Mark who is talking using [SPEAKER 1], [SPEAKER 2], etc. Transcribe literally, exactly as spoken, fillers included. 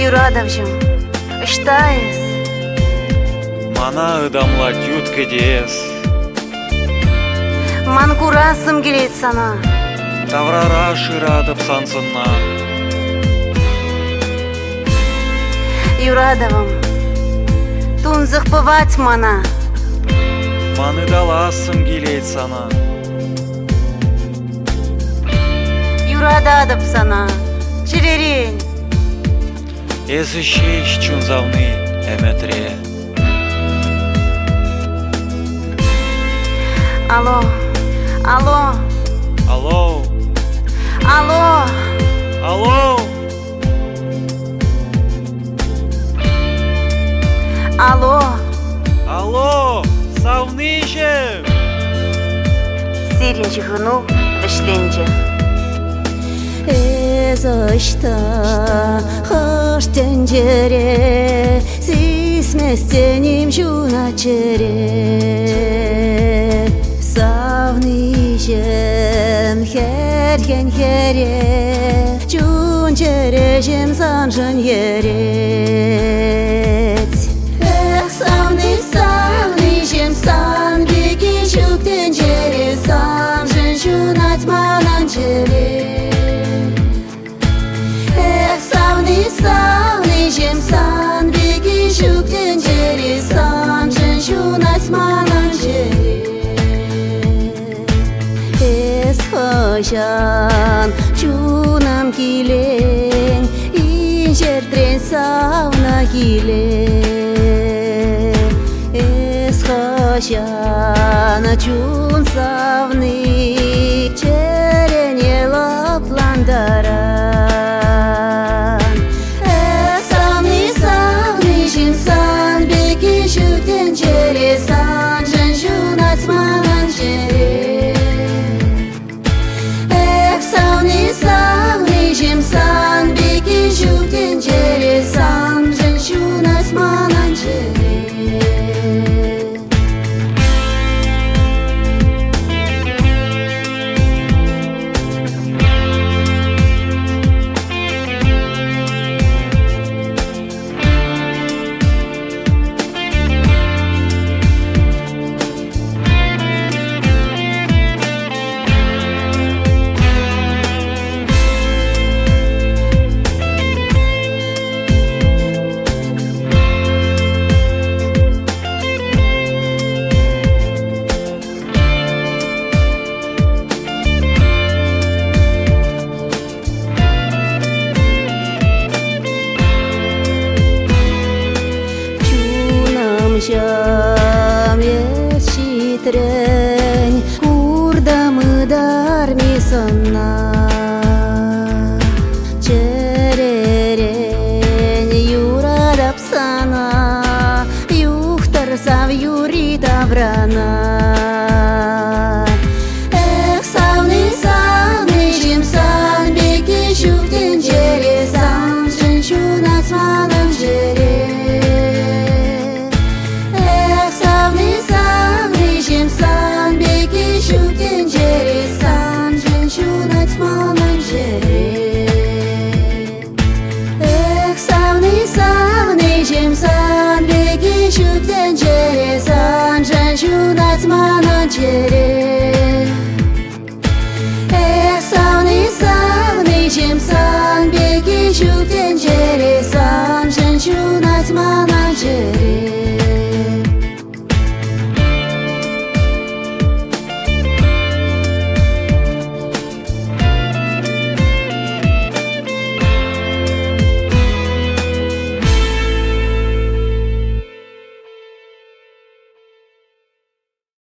[SPEAKER 1] Юрадовжым, ыштайыз.
[SPEAKER 2] Мана ыдамла тют кедес.
[SPEAKER 1] Ман курасым келет сана.
[SPEAKER 2] Таврара ширадып сансынна.
[SPEAKER 1] Юрадовым, тунзық пывать мана.
[SPEAKER 2] Маны даласым келет сана.
[SPEAKER 1] Юрададып сана, черерень.
[SPEAKER 2] Эзі шеш чунзавны әметре.
[SPEAKER 1] Алло, алло,
[SPEAKER 2] Алло,
[SPEAKER 1] алло,
[SPEAKER 2] алло,
[SPEAKER 1] алло,
[SPEAKER 2] алло, савныжым.
[SPEAKER 1] Сиринчи хыну, вешленчи.
[SPEAKER 3] Эзошта хоштен жере, сисместеним жуна чере. Савныжым херген хере, жун чережем санжын ерет. Эх, савны, савныжым сан беги жүктен жере, санжын жунат манан чере. Савныжым сан беги жүктен жере, санжын жунат манан жере. Эс хожан жунам килен, инжертрен савна килен. Эс хожан жун савны черене лапландара. Санжын жунат манан жере. Эх, савны, савныжым сан беги жүктен жере, санжын жунат манан жере. Jam ye chitren